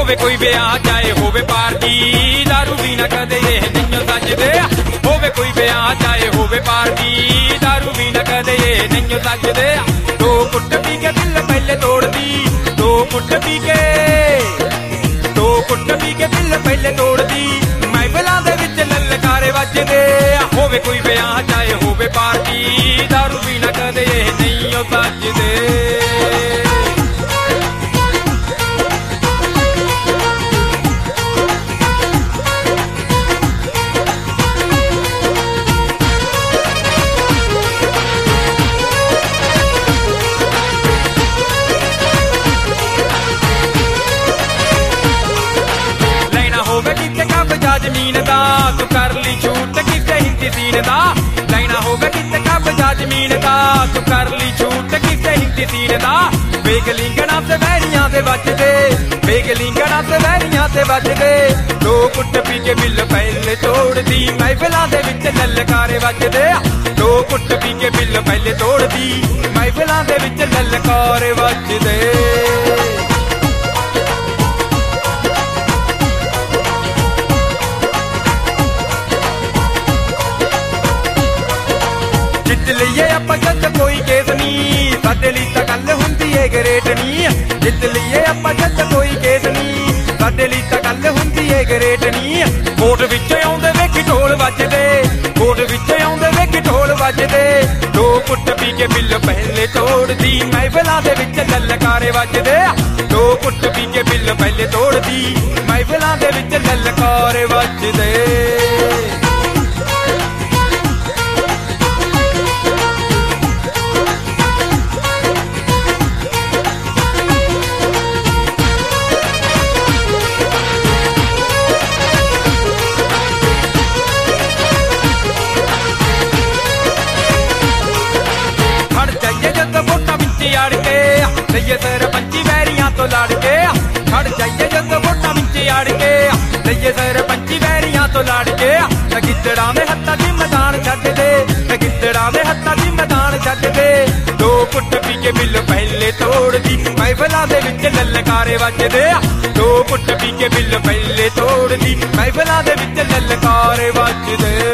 ਹੋਵੇ ਕੋਈ ਵਿਆਹ ਚਾਹੇ ਹੋਵੇ ਪਾਰਟੀ, ਦਾਰੂ ਵੀ ਨਾ ਕਦੇ ਇਹ ਨਹੀਂ ਸੱਜਦੇ। ਹੋਵੇ ਕੋਈ ਵਿਆਹ ਚਾਹੇ ਹੋਵੇ ਪਾਰਟੀ, ਦਾਰੂ ਵੀ ਨਾ ਕਦੇ ਇਹ ਨਹੀਂ ਸੱਜਦੇ। ਦੋ ਕੁੱਟ ਪੀ ਕੇ ਦਿਲ ਪਹਿਲੇ ਤੋੜਦੀ, ਦੋ ਕੁੱਟ ਪੀ ਕੇ ਦਿਲ ਪਹਿਲੇ ਤੋੜਦੀ। ਮਹਿਫਲਾਂ ਦੇ ਵਿੱਚ ਲਲਕਾਰੇ ਵੱਜਦੇ। ਹੋਵੇ ਕੋਈ ਵਿਆਹ ਚਾਹੇ ਹੋਵੇ ਪਾਰਟੀ, ਦਾਰੂ ਵੀ ਨਾ ਕਦੇ ਇਹ ਨਹੀਂ ਸੱਜਦੇ। ਜ਼ਮੀਨ ਦਾ ਤੂੰ ਕਰ ਲਈ ਛੂਟ ਕਿਸੇ ਹਿੰਦੀ ਸੀਨ ਦਾ। ਲੈਣਾ ਹੋਵੇ ਕਿਤੇ ਕਬਜ਼ਾ ਜ਼ਮੀਨ ਦਾ, ਤੂੰ ਕਰ ਲਈ ਛੂਟ ਕਿਸੇ ਹਿੰਦੀ ਸੀਨ ਦਾ। ਵੇਖ ਲਿੰਗਣਾ ਤੇ ਵੈਰੀਆਂ ਦੇ ਵੱਜਦੇ, ਵੇਖ ਲਿੰਗਣਾ ਤੇ ਵੈਰੀਆਂ ਤੇ ਵੱਜਦੇ। ਦੋ ਕੁੱਟ ਪੀ ਕੇ ਬਿੱਲ ਪਹਿਲੇ ਤੋੜਦੀ, ਮਹਿਫਲਾਂ ਦੇ ਵਿੱਚ ਲਲਕਾਰੇ ਵੱਜਦੇ। ਦੋ ਕੁੱਟ ਪੀ ਕੇ ਬਿੱਲ ਪਹਿਲੇ ਤੋੜਦੀ, ਮਹਿਫਲਾਂ ਦੇ ਵਿੱਚ ਲਲਕਾਰੇ ਵੱਜਦੇ। ਜਿੱਤ ਲਈਏ ਆਪਾਂ ਜੱਜ ਕੋਈ ਕੇਸ ਨੀ, ਸਾਡੇ ਲਈ ਤਾਂ ਗੱਲ ਹੁੰਦੀ ਏ ਗਰੇਟ ਨੀ। ਜਿੱਤ ਲਈਏ ਆਪਾਂ ਜੱਜ ਕੋਈ ਕੇਸ ਨੀ, ਸਾਡੇ ਲਈ ਤਾਂ ਗੱਲ ਹੁੰਦੀ ਏ ਗਰੇਟ ਨੀ। ਕੋਟ ਵਿੱਚ ਆਉਂਦੇ ਵੇਖੀ ਢੋਲ ਵੱਜਦੇ, ਕੋਟ ਵਿੱਚ ਆਉਂਦੇ ਵੇਖੀ ਢੋਲ ਵੱਜਦੇ। ਦੋ ਕੁੱਟ ਪੀ ਕੇ ਬਿੱਲ ਪਹਿਲੇ ਤੋੜਦੀ, ਮਹਿਫਲਾਂ ਦੇ ਵਿੱਚ ਲਲਕਾਰੇ ਵੱਜਦੇ। ਦੋ ਕੁੱਟ ਪੀ ਕੇ ਬਿੱਲ ਪਹਿਲੇ ਤੋੜਦੀ, ਮਹਿਫਲਾਂ ਦੇ ਵਿੱਚ ਲਲਕਾਰੇ ਵੱਜਦੇ। ਅੜ ਕੇ ਲਈਏ ਸਰਪੰਚੀ ਵੈਰੀਆਂ ਤੋਂ ਲੜ ਕੇ। ਖੜ ਜਾਈਏ ਜਦੋਂ ਵੋਟਾਂ ਵਿੱਚ ਅੜ ਕੇ, ਲਈਏ ਸਰਪੰਚੀ ਵੈਰੀਆਂ ਤੋਂ ਲੜ ਕੇ। ਗਿੱਦੜਾਂ ਦੇ ਹੱਥਾਂ 'ਚ ਮੈਦਾਨ ਛੱਡ ਦੇ, ਗਿੱਦੜਾਂ ਦੇ ਹੱਥਾਂ 'ਚ ਮੈਦਾਨ ਛੱਡ ਦੇ। ਦੋ ਕੁੱਟ ਪੀ ਕੇ ਬਿੱਲ ਪਹਿਲੇ ਤੋੜਦੀ, ਮਹਿਫਲਾਂ ਦੇ ਵਿੱਚ ਲਲਕਾਰੇ ਵੱਜਦੇ। ਦੋ ਕੁੱਟ ਪੀ ਕੇ ਬਿੱਲ ਪਹਿਲੇ ਤੋੜਦੀ, ਮਹਿਫਲਾਂ ਦੇ ਵਿੱਚ ਲਲਕਾਰੇ ਵੱਜਦੇ।